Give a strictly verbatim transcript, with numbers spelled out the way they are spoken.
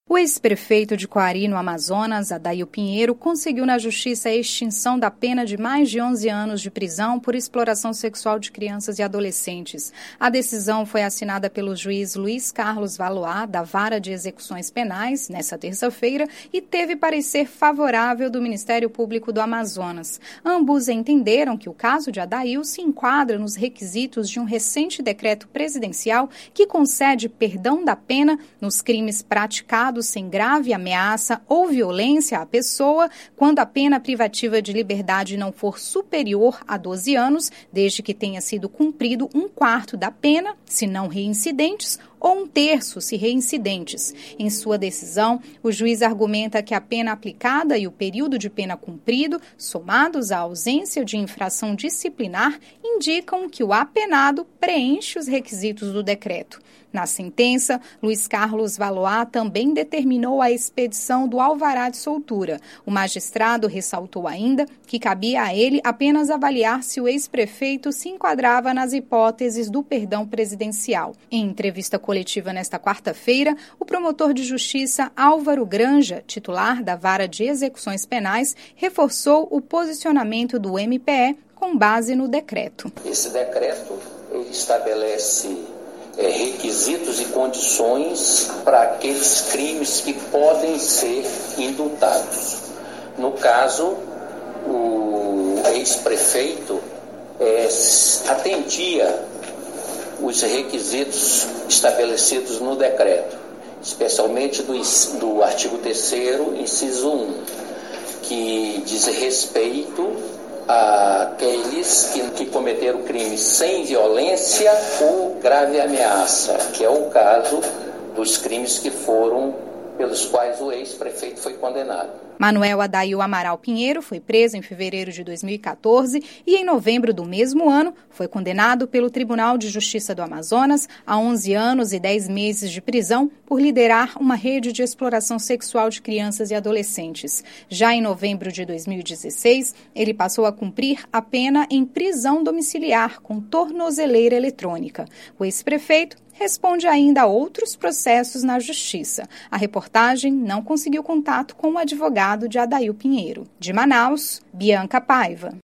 O ex-prefeito de Coari, no Amazonas, Adail Pinheiro, conseguiu na justiça a extinção da pena de mais de onze anos de prisão por exploração sexual de crianças e adolescentes. A decisão foi assinada pelo juiz Luiz Carlos Valois, da Vara de Execuções Penais, nesta terça-feira, e teve parecer favorável do Ministério Público do Amazonas. Ambos entenderam que o caso de Adail se enquadra nos requisitos de um recente decreto presidencial que concede perdão da pena nos crimes praticados sem grave ameaça ou violência à pessoa, quando a pena privativa de liberdade não for superior a doze anos, desde que tenha sido cumprido um quarto da pena, se não reincidentes, ou um terço, se reincidentes. Em sua decisão, o juiz argumenta que a pena aplicada e o período de pena cumprido, somados à ausência de infração disciplinar, indicam que o apenado preenche os requisitos do decreto. Na sentença, Luiz Carlos Valois também determinou a expedição do alvará de soltura. O magistrado ressaltou ainda que cabia a ele apenas avaliar se o ex-prefeito se enquadrava nas hipóteses do perdão presidencial. Em entrevista coletiva nesta quarta-feira, o promotor de justiça Álvaro Granja, titular da Vara de Execuções Penais, reforçou o posicionamento do M P E com base no decreto. Esse decreto ele estabelece É, requisitos e condições para aqueles crimes que podem ser indultados. No caso, o ex-prefeito é, atendia os requisitos estabelecidos no decreto, especialmente do, do artigo terceiro, inciso um, que diz respeito àqueles que, que cometeram crimes sem violência ou grave ameaça, que é o caso dos crimes que foram pelos quais o ex-prefeito foi condenado. Manuel Adail Amaral Pinheiro foi preso em fevereiro de dois mil e quatorze e, em novembro do mesmo ano, foi condenado pelo Tribunal de Justiça do Amazonas a onze anos e dez meses de prisão por liderar uma rede de exploração sexual de crianças e adolescentes. Já em novembro de dois mil e dezesseis, ele passou a cumprir a pena em prisão domiciliar com tornozeleira eletrônica. O ex-prefeito responde ainda a outros processos na Justiça. A reportagem não conseguiu contato com o advogado de Adail Pinheiro. De Manaus, Bianca Paiva.